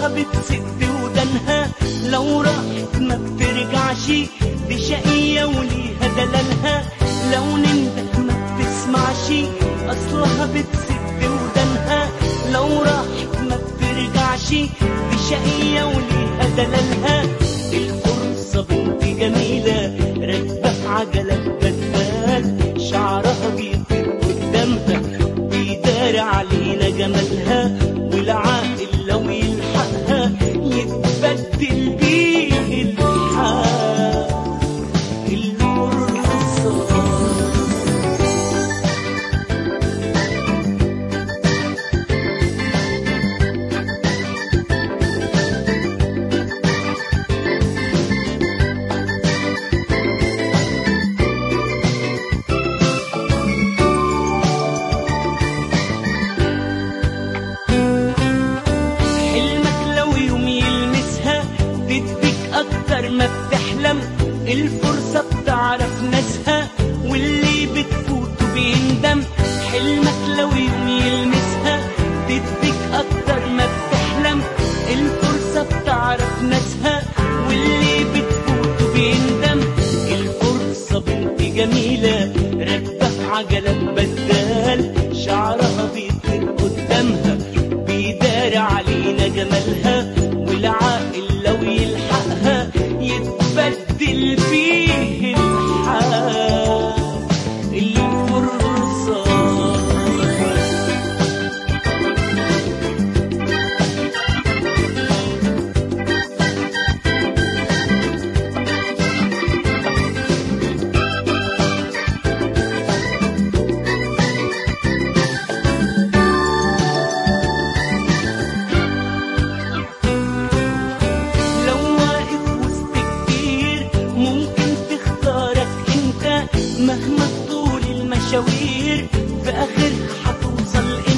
أصلها بتسد ودانها، لو راحت ما بترجعش، دي شقية وليها دلالها، لو ننده ما بتسمعش، أصلها بتسد ودانها، لو راحت ما بترجعش، دي شقية وليها دلالها. الفرصة بنت جميلة راكبة عجلة بدال، شعرها بيطير قدامها بيدار علينا جمالها، والعاقل لو يلحقها يتبدل بيه الحال. الفرصة أكتر ما بتحلم، الفرصة بتعرف ناسها واللي بتفوته بيندم. حلمك لو يوم يلمسها تديك أكتر ما بتحلم، الفرصة بتعرف ناسها واللي بتفوته بيندم. الفرصة بنت جميلة راكبة عجلة بدال، شعرها بيطير قدامها بيدار علينا جمالها، والعاقل لو يلحقها يتبدل فيه الحال. الفرصة مهما تطول المشاوير في آخرها هتوصل